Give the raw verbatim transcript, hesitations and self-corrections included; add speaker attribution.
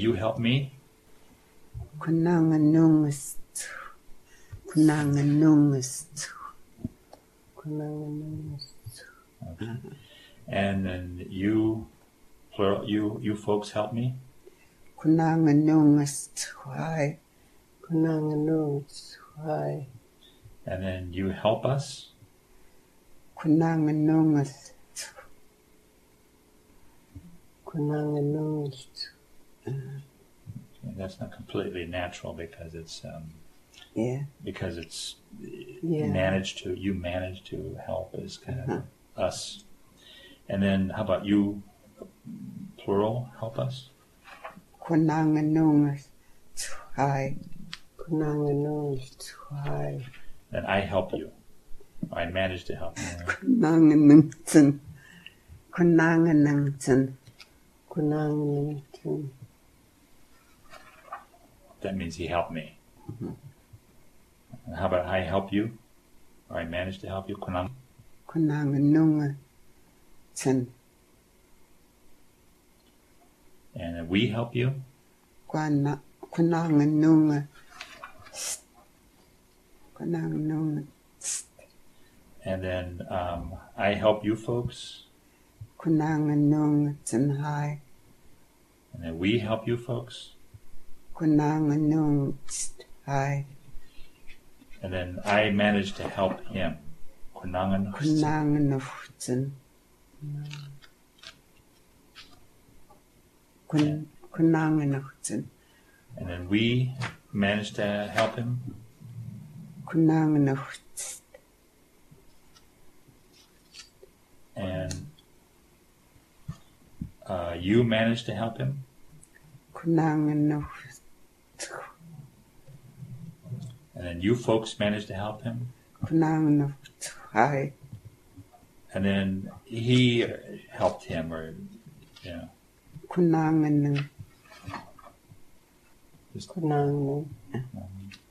Speaker 1: you help me?
Speaker 2: Kunanganungast. Kunanganungast. Kunanganungast.
Speaker 1: Okay. And then you, plural, you, you folks help me?
Speaker 2: Kunanganungast. Why? Kunanganungast. Why?
Speaker 1: And then you help us?
Speaker 2: Kunanganungast. Kunanganungast.
Speaker 1: And that's not completely natural because it's um,
Speaker 2: yeah
Speaker 1: because it's
Speaker 2: yeah.
Speaker 1: managed to you manage to help is kind uh-huh. of us. And then how about you, plural, help us?
Speaker 2: Kunanganungas try. Kunanganungas try.
Speaker 1: Then I help you. I manage to help you.
Speaker 2: Kunanganungsan. Kunanganungsan. Kunanganungsan.
Speaker 1: That means he helped me.
Speaker 2: Mm-hmm.
Speaker 1: And how about I help you? Or I manage to help you? Kunang.
Speaker 2: Kunanganungsan.
Speaker 1: And we help you?
Speaker 2: Kunanganunga. Kunanganunga.
Speaker 1: And then um, I help you folks?
Speaker 2: Kunanganungsan hai.
Speaker 1: And then we help you folks?
Speaker 2: Kunanganungst hai.
Speaker 1: And then I managed to help him. Kunangan.
Speaker 2: Kunanganuften. Kun Kunanganuften.
Speaker 1: And then we managed to help him.
Speaker 2: Kunanganuft.
Speaker 1: And uh, you managed to help him.
Speaker 2: Kunanganuft.
Speaker 1: And then you folks managed to help him.
Speaker 2: Kunanganuft. Hi.
Speaker 1: And then he helped him, or yeah.
Speaker 2: Kunanganu.
Speaker 1: Just,
Speaker 2: Kunanganu.
Speaker 1: um,